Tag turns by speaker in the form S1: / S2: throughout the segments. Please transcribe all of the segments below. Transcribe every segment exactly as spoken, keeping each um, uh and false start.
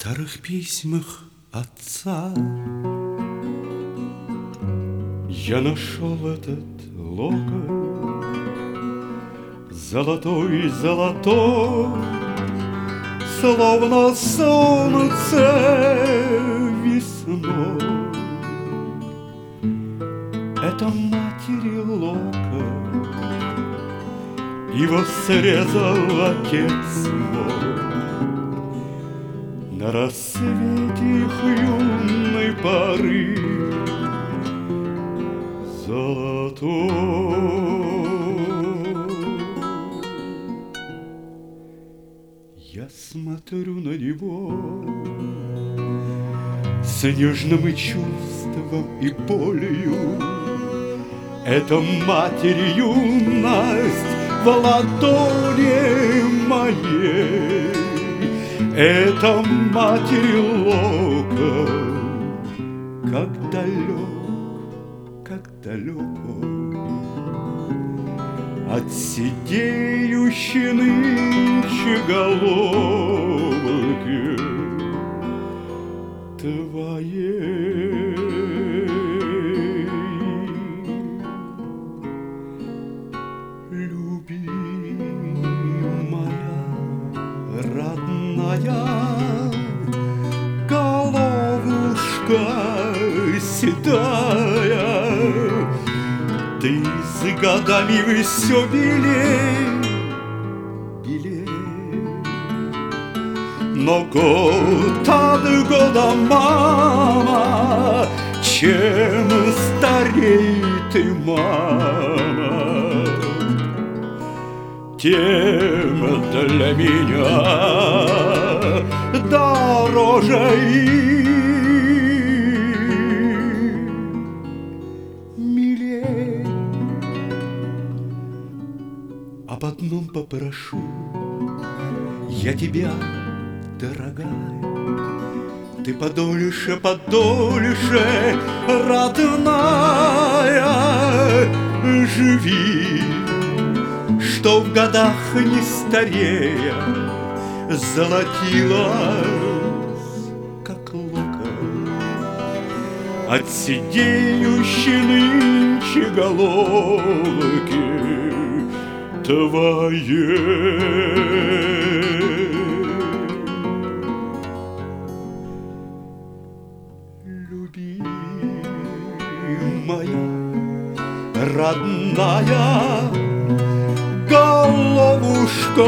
S1: старых письмах отца я нашел этот локон, золотой, золотой, словно солнце весной. Это матери локон, его срезал отец мой на рассвете их юной поры золотой. Я смотрю на него с нежным чувством и болью. Это матери юность в ладони моей. Это матери локон, как далек, как далеко от сидеющей нынче головки твоей. Любимая, родная, головушка седая, ты с годами все белей, белей. Но год от года, мама, чем старей ты, мама, тем для меня дороже и милей. Об одном попрошу я тебя, дорогая, ты подольше, подольше, родная, живи, что в годах не старея золотилась, как локон от сидеющей нынче головки твоей. Любимая, родная, головушка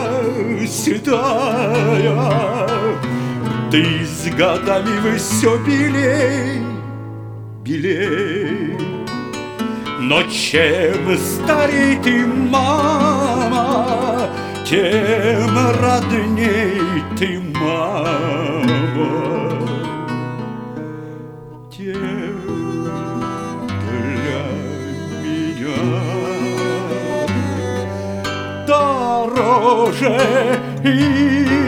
S1: седая, ты с годами все белей, белей. Но чем старей ты, мама, тем родней ты, мама, тем для меня дороже и